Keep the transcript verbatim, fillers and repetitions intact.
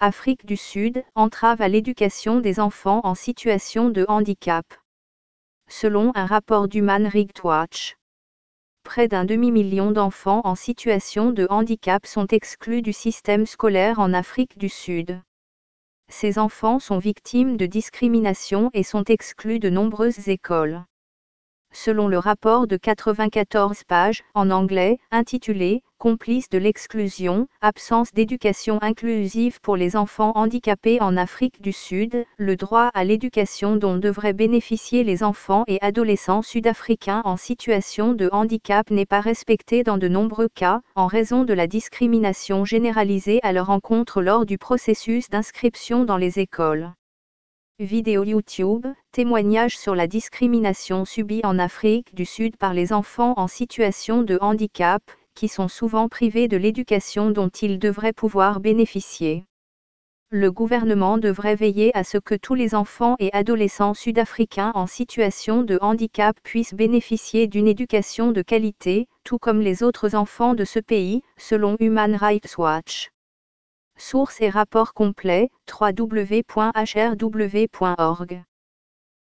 Afrique du Sud, entrave à l'éducation des enfants en situation de handicap. Selon un rapport d'Human Rights Watch, près d'un demi-million d'enfants en situation de handicap sont exclus du système scolaire en Afrique du Sud. Ces enfants sont victimes de discrimination et sont exclus de nombreuses écoles. Selon le rapport de quatre-vingt-quatorze pages, en anglais, intitulé « Complices de l'exclusion, absence d'éducation inclusive pour les enfants handicapés en Afrique du Sud », le droit à l'éducation dont devraient bénéficier les enfants et adolescents sud-africains en situation de handicap n'est pas respecté dans de nombreux cas, en raison de la discrimination généralisée à leur encontre lors du processus d'inscription dans les écoles. Vidéo YouTube, témoignage sur la discrimination subie en Afrique du Sud par les enfants en situation de handicap, qui sont souvent privés de l'éducation dont ils devraient pouvoir bénéficier. Le gouvernement devrait veiller à ce que tous les enfants et adolescents sud-africains en situation de handicap puissent bénéficier d'une éducation de qualité, tout comme les autres enfants de ce pays, selon Human Rights Watch. Sources et rapports complets, w w w point h r w point org.